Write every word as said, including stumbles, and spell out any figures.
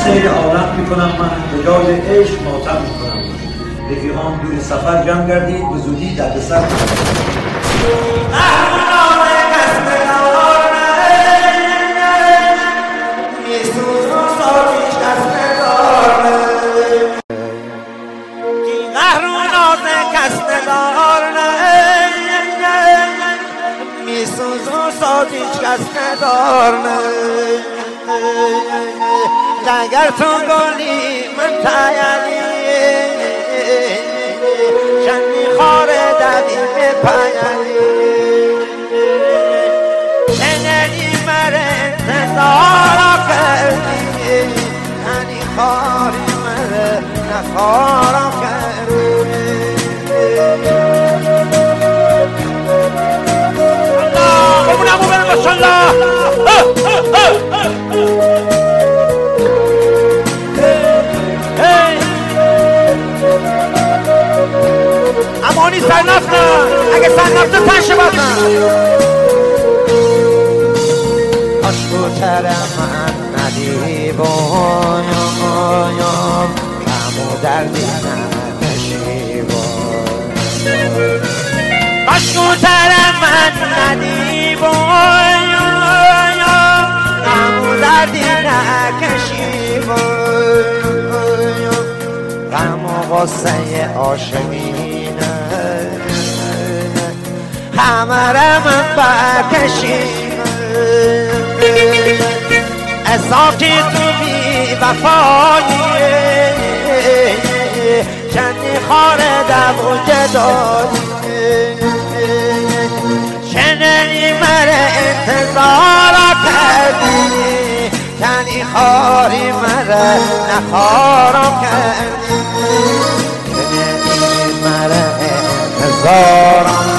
سیر عالم میکنم من، به داد عشق ماتم میکنم. رفیقان دور سفر جمع گردید، به زودی در سر اگر تو گلی من تایلی شنی خاره دادی به پایلی شنی مر انتظار کردی شنی خاری مر نخارا کردی الله بمونم و برم ماشالله امانی سرنفت نه اگه سرنفت تنشه باز نه عشقوتر من ندیبایم کمو دردی ننشیبایم عشقوتر من ندیبایم کمو دردی نکشیبایم غم و غصه عاشقینه همه را من بکشیم اصافی تو بی وفایی چندی خاره دم و جدایی چنینی مر انتظار کردی چندی خاری مر نخارا کردی چنینی مر انتظارم